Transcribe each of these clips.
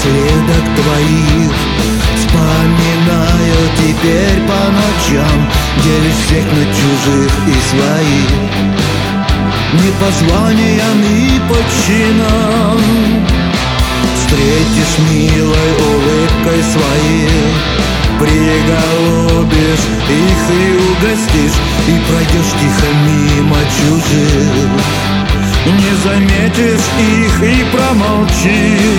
напоследок твоих вспоминаю теперь по ночам, где лишь всех на чужих и своих, не по званиям и по чинам. Встретишь милой улыбкой своей, приголубишь их и угостишь, и пройдешь тихо мимо чужих, не заметишь их и промолчишь.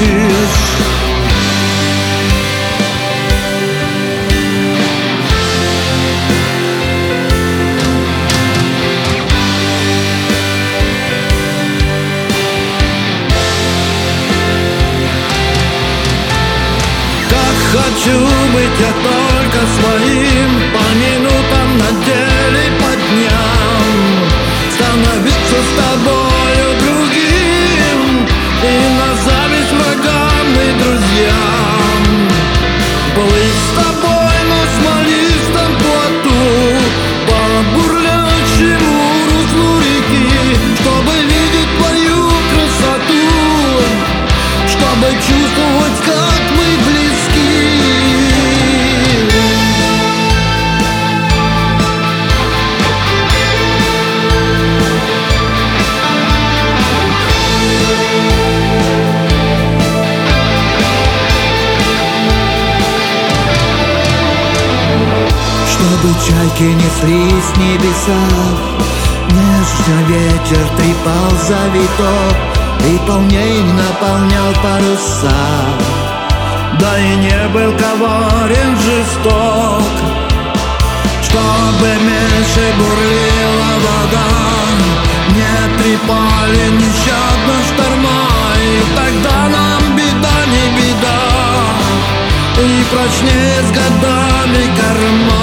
Хочу быть я только своим, по минутам, на деле, по дням, становиться с тобою другим, и на зависть врагам и друзьям. Плыть с тобой на смолистом плоту по бурлящему руслу реки, чтобы видеть твою красоту, чтобы чувствовать, как мы близки. Чтобы чайки неслись с небеса, нежно ветер трепал завиток и полней наполнял паруса. Да и не был коварен, жесток, чтобы меньше бурлила вода, не трепали нещадно шторма, и тогда нам беда не беда, и прочнее с годами корма.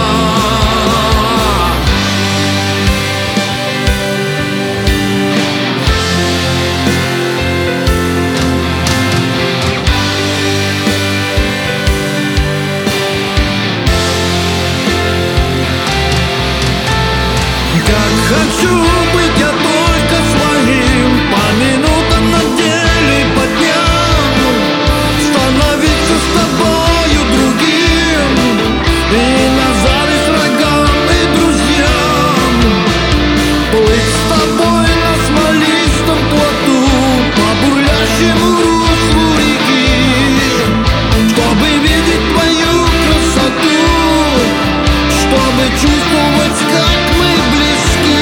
Хочу быть я только своим, по минутам, на деле, по дням, становиться с тобою другим, и на зависть врагам и друзьям. Плыть с тобой на смолистом плоту по бурлящему руслу реки, чтобы видеть твою красоту, чтобы чувствовать, как мы близки.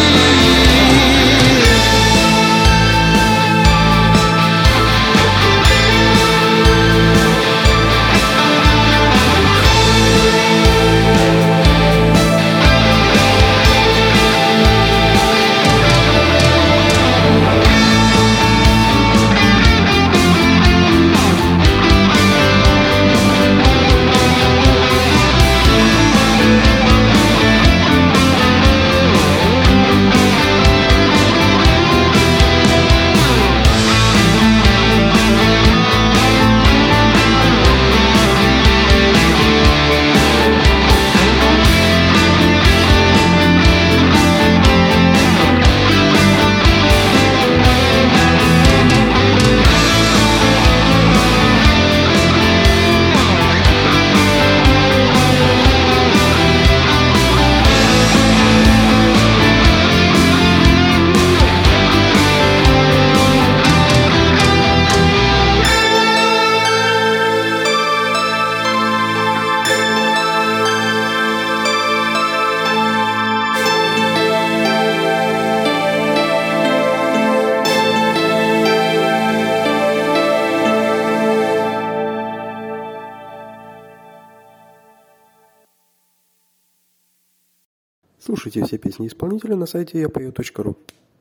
Слушайте все песни исполнителя на сайте yapою.ru.